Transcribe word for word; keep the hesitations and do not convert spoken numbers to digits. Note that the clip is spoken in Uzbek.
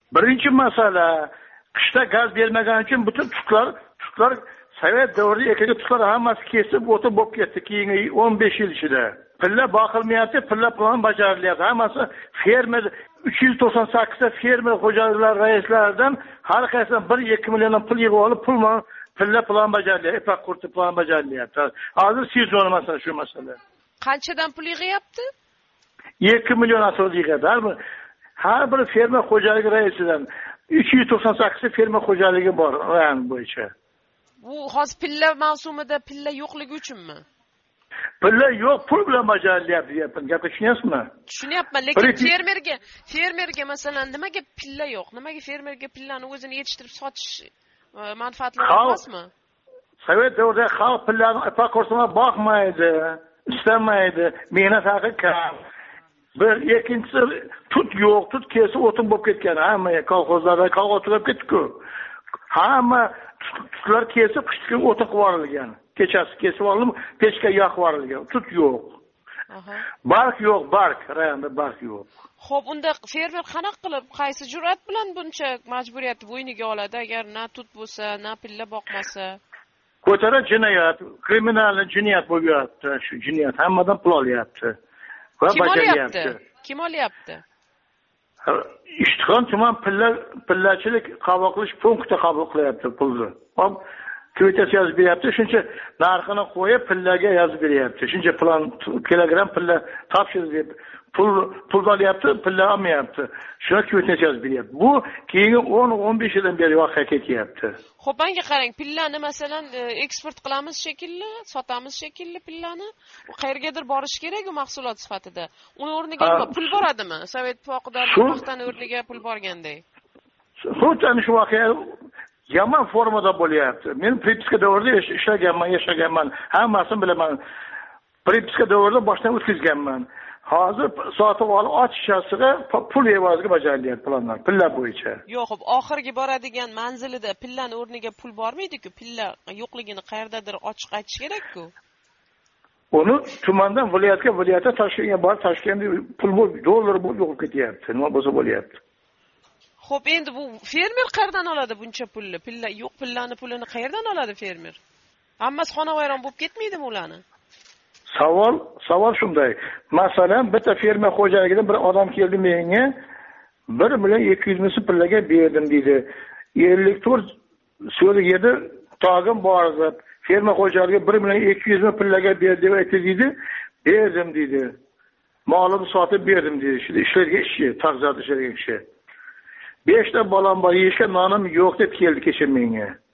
Birinchi masala, qishda gaz bermagan uchun butun tutlar, tutlar Sovet davrida ekiga tutlar hammasi kesib o'tib bo'lib ketdi keyingi o'n besh yil ichida. Pilla boqilmayapti, pilla plan bajarilyapti. Hammasi fermer uch yuz to'qson sakkiz ta fermer xo'jaliklar raislaridan har qaysidan bir ikki million pul yig'ib olib, pulman pilla plan bajarilyapti, ipak qurti plan bajarilyapti. Hozir sezon masala shu masala. Qanchadan pul yig'yapti? ikki million asol yig'adi. Har bir fermer xo'jaligi raisidan uch yuz to'qson sakkiz ta fermer xo'jaligi bor rayon bo'yicha. Bu hozir pilla mavsumida pilla yo'qligi uchunmi? Pilla yo'q, pul bilan bajarilyapti deyapman. Gapni tushunyapsizmi? Tushunyapman, lekin fermerga, fermerga masalan nimaga pilla yo'q? Nimaga fermerga pillani o'zini yetishtirib sotish manfaatlari emasmi? Sovet davrida xalq pillani ipak qurtini boqmaydi, istamaydi, mehnat haqi kam. Bir ikkinchisi tut yo'q, tut kesib o'tin bo'lib ketgan. Hamma kolxozlarda kolxoz turib ketdi-ku. Hamma tutlar kesib qishki o'tin qilib yuborilgan. Kechasi kesib olinib, pechga yoqib yuborilgan. Tut yo'q. Aha. Barq yo'q, barq, rayonda barq yo'q. Xo'p, unda fermer qanaqa qilib, qaysi jur'at bilan buncha majburiyatni bo'yniga oladi agar na tut bo'lsa, na pilla boqmasa? Ko'tara jinoyat, kriminal jinoyat bo'lyapti. Shu jinoyat hammadan pul olyapti. Va bajaryapti. Kim olyapti? Ishtixon tuman pilla pillachilik qabul qilish punkti qabul qilyapti pulni. Hop, kvitansiya yozib beryapti, shuncha narxini qo'yib pillaga yozib beryapti. Shuncha plan kilogramm pilla topshirish deb pul pul olyapti, pilla olmayapti. Shuna kvitansiya yozib beryapti. Bu keyingi o'n o'n besh yildan beri voqea ketyapti. Xo'p, menga qarang, pillani masalan eksport qilamiz shekilli, sotamiz shekilli pillani. U qayergadir borish kerak u mahsulot sifatida. Uni o'rniga nima pul boradimi? Sovet poqidan paxtani o'rniga pul borganday. Xuddi ana shu voqea yomon formada bo'lyapti. Men pripiska davrida ishlaganman, yashaganman. Hammasini bilaman. Pripiska davrida boshdan o'tkazganman. Hozir sotib olib ochishasiga pul evaziga bajarilyapti planlar, pilla bo'yicha. Yo'q, xo'p, oxirgi boradigan manzilida pillani o'rniga pul bormaydi-ku, pilla yo'qligini qayerdadir ochiq aytish kerak-ku. Uni tumandan viloyatga, viloyatdan Toshkentga borib, Toshkentda pul bo'lib, dollar bo'lib yo'qib ketyapti. Nima bo'lsa bo'lyapti. Xo'p, endi bu fermer qayerdan oladi buncha pulni? Pilla yo'q, pillani pulini qayerdan oladi fermer? Hammasi xonavayron bo'lib ketmaydimi ularni? Savol, savol shunday. Masalan, bitta fermer xo'jaligidan bir odam keldi menga, bir million ikki yuz ming pillaga berdim dedi. ellik to'rt so'li yedi tog'im bor edi. Fermer xo'jaligi bir million ikki yuz ming pillaga berdi deb aytdi dedi. Berdim dedi. Molimni sotib berdim dedi. Shu ishlarga ishi, taqzat ishlarga ishi. besh ta bolam bor, yeyishga nonim yo'q deb keldi kecha menga.